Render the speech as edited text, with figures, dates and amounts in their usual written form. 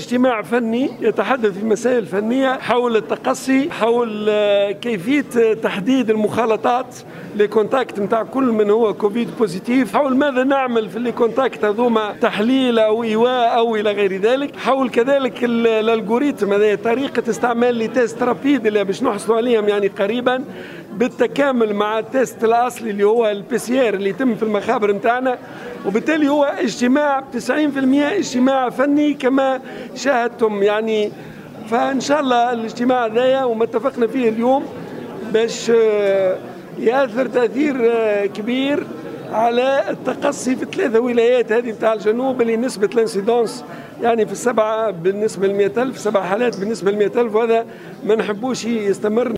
اجتماع فني يتحدث في مسائل فنية حول التقصي، حول كيفية تحديد المخالطات لي كونتاكت نتاع كل من هو كوفيد بوزيتيف، حول ماذا نعمل في لي كونتاكت هذوما، تحليل أو إيواء أو إلى غير ذلك، حول كذلك الالغوريتم هذا، طريقة استعمال لي تيست رابيد اللي باش نحصلوا عليهم يعني قريبا بالتكامل مع التيست الأصلي اللي هو البي سي ار اللي يتم في المخابر نتاعنا. وبالتالي هو اجتماع 90% اجتماع فني كما شاهدتم يعني. فإن شاء الله الاجتماع هذايا وما اتفقنا فيه اليوم باش يأثر تأثير كبير على التقصي في 3 ولايات هذه نتاع الجنوب اللي نسبة الانسيدونس يعني في 7 بالنسبة ل 100,000، 7 حالات بالنسبة ل 100,000، وهذا ما نحبوش يستمر.